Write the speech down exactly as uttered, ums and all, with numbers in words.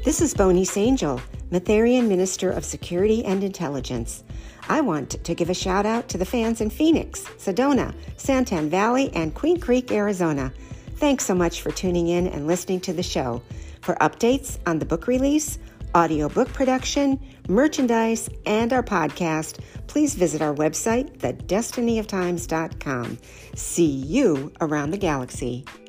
This is Bonice Angel, Matherian Minister of Security and Intelligence. I want to give a shout out to the fans in Phoenix, Sedona, Santan Valley, and Queen Creek, Arizona. Thanks so much for tuning in and listening to the show. For updates on the book release, audiobook production, merchandise, and our podcast, please visit our website, the destiny of times dot com. See you around the galaxy.